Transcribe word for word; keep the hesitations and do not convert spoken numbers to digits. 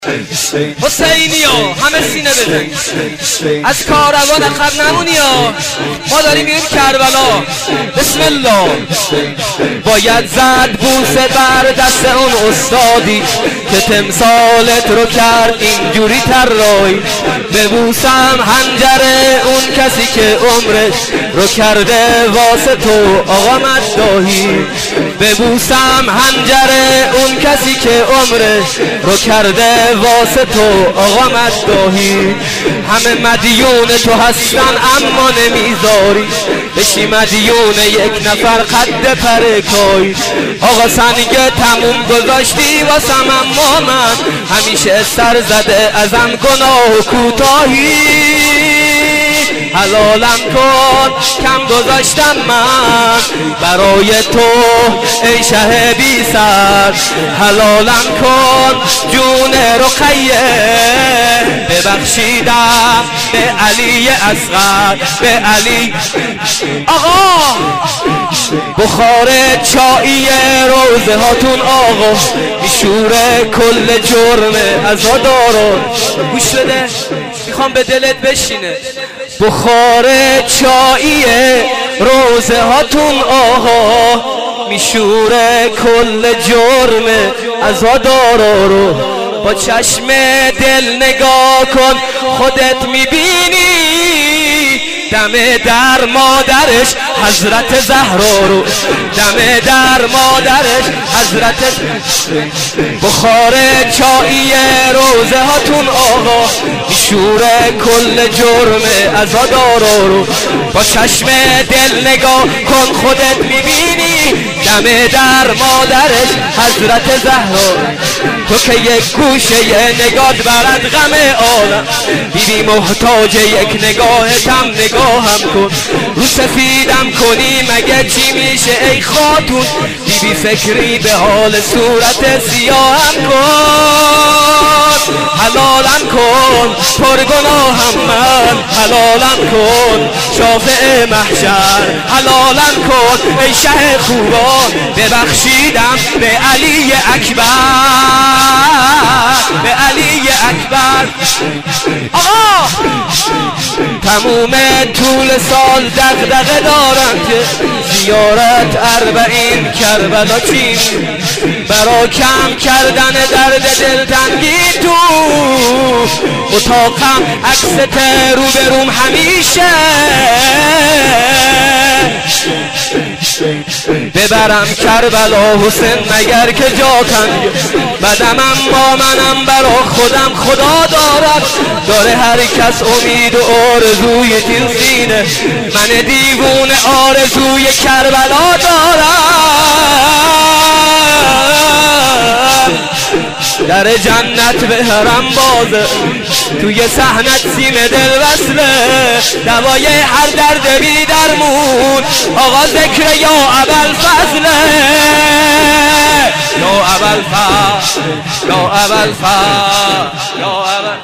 حسینی ها همه سینه بزن، از کاروان عقب نمونی ها، ما داریم میریم کربلا. بسم الله. باید زد بوسه بر دست اون استادی که تمثالت رو کرد اینجوری طراحی، ببوسم حنجره اون کسی که عمرش رو کرده واسه تو آقا مداحی، ببوسم حنجره اون کسی که عمرش رو کرده واسه تو آقا مداحی. همه مدیون تو هستن اما نمیذاری بشی مدیون یک نفر قد پرکای. آقا سنگ تموم گذاشتی واسم اما من همیشه سر زده ازم گناه و کوتاهی. حلالم کن کم گذاشتم من برای تو ای شه بی سر، حلالم کن جون رقیه ببخشیدم به علی اصغر به علی. آقا بخار چایی روزه هاتون آقا میشوره کل جرم عزادارو. گوش بده میخوام به دلت بشینه. بخار چایی روزه هاتون آقا میشوره کل جرم عزادارا رو. با چشم دل نگاه کن خودت میبینی دم در مادرش حضرت زهرا رو، دم در مادرش حضرت. بخار چایی روزه هاتون آقا میشوره کل جرم عزادارا رو. با چشم دل نگاه کن خودت میبینی دم در مادرش حضرت زهرا. تو که یک گوشه نگات برد غم عالم، بیبی محتاج یک نگاهتم نگاهم کن. رو سفیدم کنی مگه چی میشه ای خاتون، بیبی فکری به حال صورت سیاهم کن. حلالم کن پرگناهم من، حلالم کن شافع محشر، حلالم کن ای شه خوبان ببخشیدم به علی اکبر به علی اکبر. آقا تموم طول سال دغدغه دارم که زیارت اربعین کربلا چین، برا کم کردن درد دلتنگی تو اتاقم عکست روبروم همیشه ببرم کربلا حسین مگر که جا تنگه. بدم اما منم برا خودم خدا دارد، داره هر کس امید و آرزوی تین سینه، من دیوونه آرزوی کربلا دارم. در جنت به حرم بازه توی صحنت سیم دل وصله، دوای هر درد بی درمون آقا ذکر یا ابوالفضله، یا ابوالفضل یا ابوالفضل یا ابوالفضل.